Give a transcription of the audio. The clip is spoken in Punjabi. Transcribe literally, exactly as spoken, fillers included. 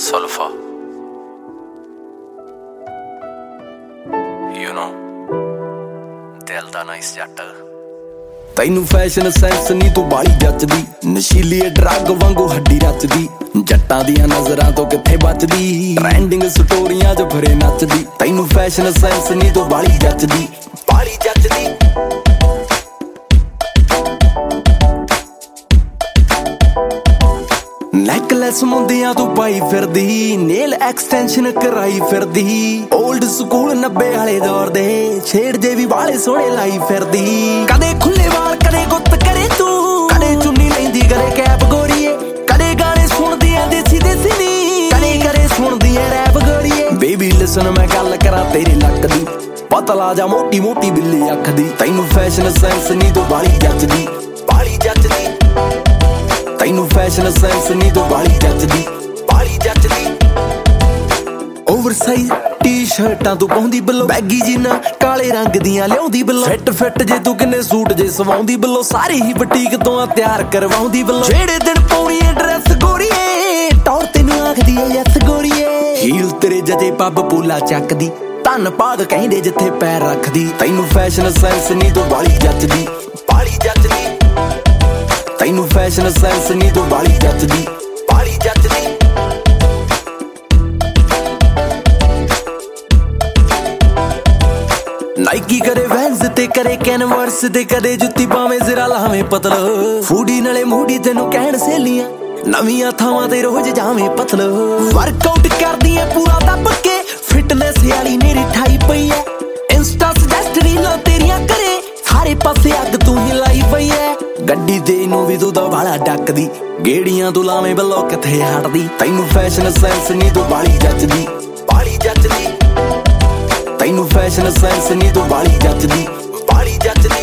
Sulfur. You know, ਦਿਲ ਦਾ ਨਾਈਸ ਜੱਟ। ਤੈਨੂੰ ਫੈਸ਼ਨ ਸੈਂਸ ਨੀ ਤੂੰ ਬਾਲੀ ਜੱਚਦੀ, ਨਸ਼ੀਲੀ ਡਰੱਗ ਵਾਂਗੂ ਹੱਡੀ ਰਚਦੀ, ਜੱਟਾਂ ਦੀਆਂ ਨਜ਼ਰਾਂ ਤੋਂ ਕਿੱਥੇ ਬਚਦੀ, ਟ੍ਰੈਂਡਿੰਗ ਸਟੋਰੀਆਂ 'ਚ ਫਿਰੇ ਨੱਚਦੀ। ਤੈਨੂੰ ਫੈਸ਼ਨ ਸੈਂਸ ਨੀ ਤੂੰ ਬਾਲੀ ਜੱਚਦੀ, ਬਾਲੀ ਜੱਚਦੀ। ਨੈਕਲੈਸ ਮੁੰਦਿਆਂ ਤੂੰ ਪਾਈ ਫਿਰਦੀ, ਨੇਲ ਐਕਸਟੈਂਸ਼ਨ ਕਰਾਈ ਫਿਰਦੀ, ਓਲਡ ਸਕੂਲ ਨੱਬੇ ਵਾਲੇ ਦੌਰ ਦੇ ਛੇੜ ਜੇ ਵੀ ਵਾਲੇ ਸੋਹਣੇ ਲਾਈ ਫਿਰਦੀ। ਕਦੇ ਖੁੱਲੇ ਵਾਲ ਕਦੇ ਗੁੱਤ ਕਰੇ ਤੂੰ, ਕਦੇ ਚੁੰਨੀ ਲੈਂਦੀ ਕਦੇ ਕੈਪ ਗੋਰੀਏ, ਕਦੇ ਗਾਣੇ ਸੁਣਦੀ ਐ ਦੇਸੀ ਦੇਸੀ ਨੀ, ਕਦੇ ਕਦੇ ਸੁਣਦੀ ਐ ਰੈਪ ਗੋਰੀਏ। ਬੇਬੀ ਲਿਸਨ ਮੈਂ ਗੱਲ ਕਰਾਂ ਤੇਰੇ ਲੱਕ ਦੀ, ਪਤਲਾ ਜਾ ਮੋਟੀ ਮੋਟੀ ਬਿੱਲੀ ਅੱਖ ਦੀ। ਤੈਨੂੰ ਫੈਸ਼ਨ ਸੈਂਸ ਨੀ ਤੂੰ ਬਾਲੀ ਜੱਚਦੀ, ਬਾਲੀ ਜੱਚਦੀ। ਤੈਨੂੰ ਫੈਸ਼ਨ ਸੈਂਸ ਨੀ ਤੂੰ ਬਾਲੀ ਜੱਚਦੀ, ਬਾਲੀ ਜੱਚਦੀ। ਓਵਰਸਾਈਜ਼ ਟੀ-ਸ਼ਰਟਾਂ ਤੂੰ ਪਾਉਂਦੀ ਬਿੱਲੋ, ਬੈਗੀ ਜੀਨਾਂ ਕਾਲੇ ਰੰਗ ਦੀਆਂ ਲਿਆਉਂਦੀ ਬਿੱਲੋ, ਫਿੱਟ ਫਿੱਟ ਜੇ ਤੂੰ ਕਿੰਨੇ ਸੂਟ ਜੇ ਸਵਾਉਂਦੀ ਬਿੱਲੋ, ਸਾਰੇ ਹੀ ਬੁਟੀਕ ਤੋਂ ਆ ਤਿਆਰ ਕਰਵਾਉਂਦੀ ਬਿੱਲੋ। ਜਿਹੜੇ ਦਿਨ ਪਾਉਣੀ ਐ ਡਰੈਸ ਗੋਰੀਏ, ਟੌਰ ਤੈਨੂੰ ਆਖਦੀ ਐ ਯੈਸ ਗੋਰੀਏ। ਹੀਲ ਤੇਰੇ ਜਦੇ ਪੱਬ ਪੂਲਾ ਚੱਕਦੀ, ਧੰਨ ਭਾਗ ਕਹਿੰਦੇ ਜਿੱਥੇ ਪੈਰ ਰੱਖਦੀ। ਤੈਨੂੰ ਫੈਸ਼ਨ ਸੈਂਸ ਨੀ ਤੂੰ ਬਾਲੀ ਜੱਚਦੀ, ਬਾਲੀ ਜੱਚਦੀ। ਤੈਨੂੰ ਫੈਸ਼ਨ ਸੈਂਸ ਨੀ ਤੂੰ ਬਾਲੀ ਜੱਚਦੀ, ਬਾਲੀ ਜੱਚਦੀ। ਨਾਈਕੀ ਕਰੇ ਵੈਨਸ ਤੇ ਕਰੇ ਕੈਨਵਸ ਤੇ, ਕਦੇ ਜੁੱਤੀ ਪਾਵੇਂ ਜ਼ਰਾ ਲਾਵੇਂ ਪਤਲ, ਫੂਡੀ ਨਾਲੇ ਮੂਡੀ ਤੈਨੂੰ ਕਹਿਣ ਸਹੇਲੀਆਂ, ਨਵੀਆਂ ਥਾਵਾਂ ਤੇ ਰੋਜ਼ ਜਾਵੇਂ ਪਤਲ। ਵਰਕਆਊਟ ਕਰਦੀ ਐ ਪੂਰਾ ਦੱਬ ਕੇ, ਫਿਟਨੈਸ ਵਾਲੀ ਮੇਰੀ ਠਾਈ ਪਈ ਐ, ਇੰਸਟਾ ਸੁਜੈਸਟ ਰੀਲਾਂ ਤੇਰੀਆਂ ਕਰੇ, ਸਾਰੇ ਪਾਸੇ ਅੱਗ ਤੂੰ ਹੀ ਲਾਈ ਪਈ ਐ। ਗੱਡੀ ਤੇ ਨੂੰ ਵੀ ਤੂੰ ਤਾਂ ਵਾਲਾ ਡੱਕਦੀ, ਗੇੜੀਆਂ ਤੂੰ ਲਾਵੇਂ ਬੱਲੋ ਕਿੱਥੇ ਹਟਦੀ। ਤੈਨੂੰ ਫੈਸ਼ਨ ਸੈਂਸ ਨੀ ਤੂੰ ਬਾਲੀ ਜੱਚਦੀ, ਬਾਲੀ ਜੱਚਦੀ। ਤੈਨੂੰ ਫੈਸ਼ਨ ਸੈਂਸ ਨੀ ਤੂੰ ਬਾਲੀ ਜੱਚਦੀ, ਬਾਲੀ ਜੱਚਦੀ।